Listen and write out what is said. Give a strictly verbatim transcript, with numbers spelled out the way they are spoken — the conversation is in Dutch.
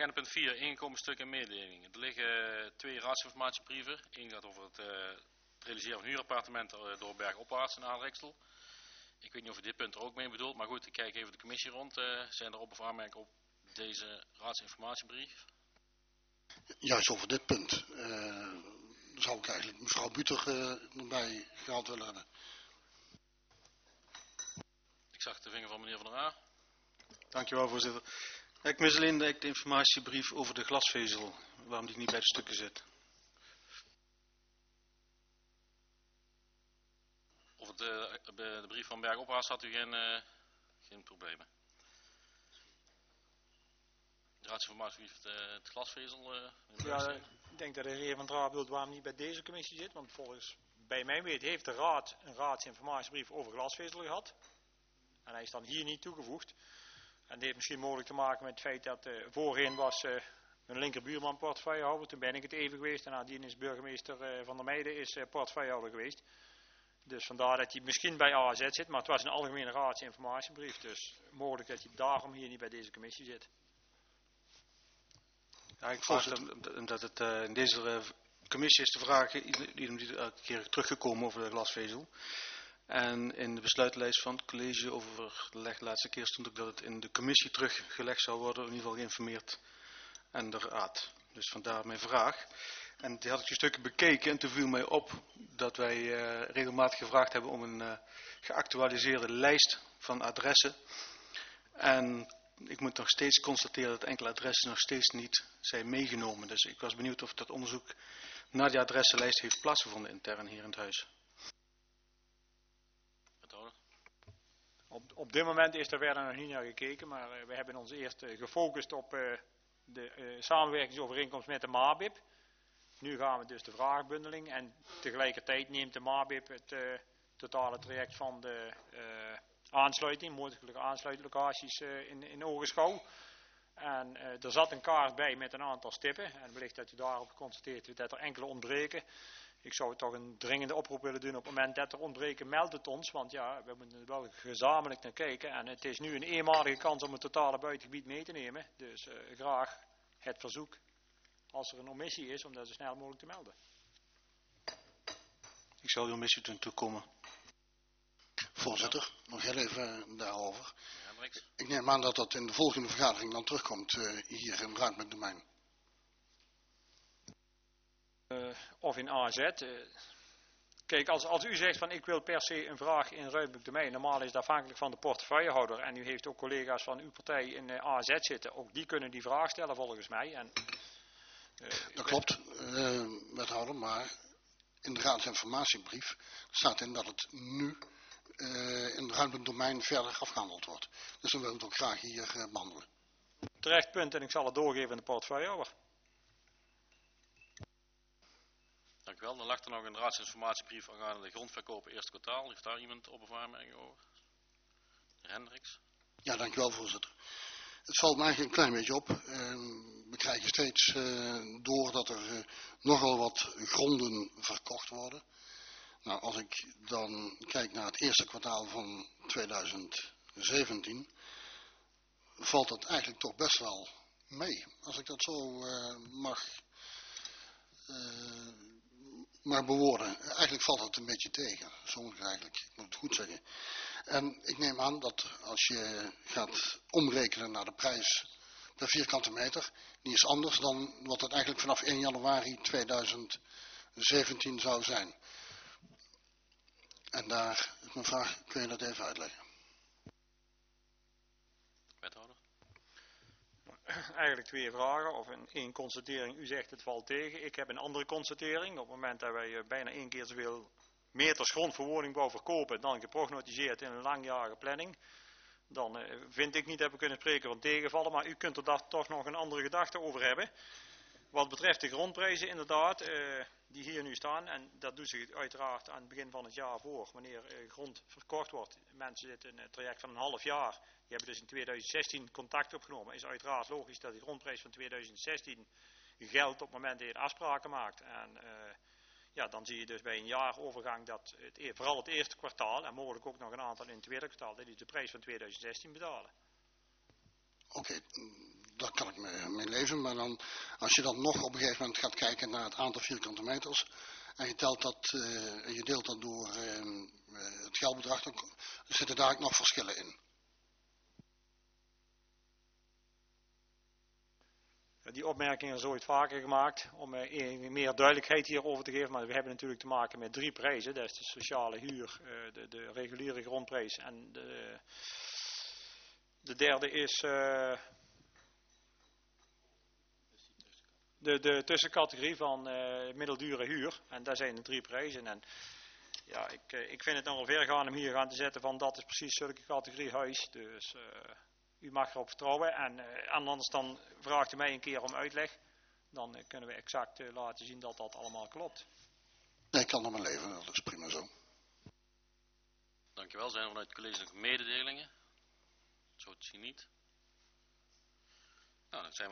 agenda punt vier, inkomensstuk en mededelingen. Er liggen twee raadsinformatiebrieven. Eén gaat over het, uh, het realiseren van huurappartementen uh, door Bergopwaarts in Aalreksel. Ik weet niet of u dit punt er ook mee bedoelt, maar goed, ik kijk even de commissie rond. Uh, zijn er op- of aanmerkingen op deze raadsinformatiebrief? Juist over dit punt uh, zou ik eigenlijk mevrouw Buter uh, erbij gehaald willen hebben. Ik zag de vinger van meneer Van der Aa. Dankjewel, voorzitter. Ik mis alleen de, de informatiebrief over de glasvezel, waarom die niet bij de stukken zit. Over de, de, de brief van Bergopwaarts had u geen, uh, geen problemen. De raadsinformatiebrief, het, uh, het glasvezel. Uh, ja, ik denk dat de heer Van der Aa bedoelt waarom niet bij deze commissie zit, want volgens bij mijn weten heeft de raad een raadsinformatiebrief over glasvezel gehad. En hij is dan hier niet toegevoegd. En dit heeft misschien mogelijk te maken met het feit dat uh, voorheen was uh, mijn linkerbuurman portefeuillehouder. Toen ben ik het even geweest en nadien is burgemeester uh, Van der Meijden is uh, portefeuillehouder geweest. Dus vandaar dat hij misschien bij A Z zit, maar het was een algemene raadsinformatiebrief. Dus mogelijk dat hij daarom hier niet bij deze commissie zit. Ja, ik vraag het, omdat het uh, in deze uh, commissie is de vraag die elke keer teruggekomen over de glasvezel. En in de besluitlijst van het college overleg de laatste keer stond ook dat het in de commissie teruggelegd zou worden, in ieder geval geïnformeerd en de raad. Dus vandaar mijn vraag. En die had ik een stukje bekeken en toen viel mij op dat wij uh, regelmatig gevraagd hebben om een uh, geactualiseerde lijst van adressen. En ik moet nog steeds constateren dat enkele adressen nog steeds niet zijn meegenomen. Dus ik was benieuwd of dat onderzoek naar die adressenlijst heeft plaatsgevonden intern hier in het huis. Op, op dit moment is er verder nog niet naar gekeken, maar uh, we hebben ons eerst uh, gefocust op uh, de uh, samenwerkingsovereenkomst met de MABIP. Nu gaan we dus de vraagbundeling en tegelijkertijd neemt de MABIP het uh, totale traject van de uh, aansluiting, mogelijke aansluitlocaties uh, in, in ogenschouw. En uh, er zat een kaart bij met een aantal stippen en wellicht dat u daarop constateert dat er enkele ontbreken. Ik zou toch een dringende oproep willen doen op het moment dat er ontbreken, meld het ons. Want ja, we moeten er wel gezamenlijk naar kijken. En het is nu een eenmalige kans om het totale buitengebied mee te nemen. Dus uh, graag het verzoek, als er een omissie is, om dat zo snel mogelijk te melden. Ik zal die omissie doen toekomen. Voorzitter, nog heel even daarover. Ja, ik neem aan dat dat in de volgende vergadering dan terugkomt uh, hier in Ruimtelijk Domein. Uh, of in A Z. Uh, kijk, als, als u zegt van ik wil per se een vraag in ruimtelijk domein, normaal is het afhankelijk van de portefeuillehouder. En u heeft ook collega's van uw partij in uh, A Z zitten. Ook die kunnen die vraag stellen volgens mij. En, uh, dat klopt, uh, wethouder, maar in de raadsinformatiebrief staat in dat het nu uh, in het ruimtelijk domein verder afgehandeld wordt. Dus dan wil ik het ook graag hier uh, behandelen. Terecht punt en ik zal het doorgeven aan de portefeuillehouder. Dank u wel. Dan lag er nog een raadsinformatiebrief aangaande de grondverkoop eerste kwartaal. Heeft daar iemand op of aanmerking over? De heer Hendricks. Ja, dank u wel, voorzitter. Het valt me eigenlijk een klein beetje op. Uh, we krijgen steeds uh, door dat er uh, nogal wat gronden verkocht worden. Nou, als ik dan kijk naar het eerste kwartaal van tweeduizend zeventien, valt dat eigenlijk toch best wel mee. Als ik dat zo uh, mag... Uh, maar bewoorden. Eigenlijk valt het een beetje tegen. Zo moet ik eigenlijk, ik moet het goed zeggen. En ik neem aan dat als je gaat omrekenen naar de prijs per vierkante meter, die is anders dan wat het eigenlijk vanaf één januari tweeduizend zeventien zou zijn. En daar is mijn vraag, kun je dat even uitleggen? Wethouder. Eigenlijk twee vragen of een één constatering. U zegt het valt tegen. Ik heb een andere constatering. Op het moment dat wij bijna één keer zoveel meters grond voor woningbouw verkopen dan geprognosticeerd in een langjarige planning, dan uh, vind ik niet dat we kunnen spreken van tegenvallen, maar u kunt er daar toch nog een andere gedachte over hebben. Wat betreft de grondprijzen inderdaad, uh, die hier nu staan, en dat doet zich uiteraard aan het begin van het jaar voor, wanneer uh, grond verkocht wordt. Mensen zitten in een traject van een half jaar, die hebben dus in tweeduizend zestien contact opgenomen. Is uiteraard logisch dat de grondprijs van tweeduizend zestien geldt op het moment dat je afspraken maakt. En uh, ja, dan zie je dus bij een jaarovergang dat het, vooral het eerste kwartaal, en mogelijk ook nog een aantal in het tweede kwartaal, dat die de prijs van tweeduizend zestien betalen. Oké, okay, daar kan ik mee, mee leven. leven, maar dan, als je dan nog op een gegeven moment gaat kijken naar het aantal vierkante meters en je, telt dat, uh, en je deelt dat door uh, uh, het geldbedrag, dan zitten daar ook nog verschillen in. Die opmerkingen is ooit vaker gemaakt om uh, meer duidelijkheid hierover te geven, maar we hebben natuurlijk te maken met drie prijzen. Dat is de sociale huur, uh, de, de reguliere grondprijs en de, de derde is uh, de, de tussencategorie van uh, middeldure huur. En daar zijn de drie prijzen. En ja, ik, uh, ik vind het nogal ver gaan om hier gaan te zetten van dat is precies zulke categorie huis. Dus uh, u mag erop vertrouwen. En uh, anders dan vraagt u mij een keer om uitleg. Dan uh, kunnen we exact uh, laten zien dat dat allemaal klopt. Nee, ik kan er maar leven. Dat is prima zo. Dankjewel. Zijn er vanuit het college nog mededelingen? Zo te zien niet.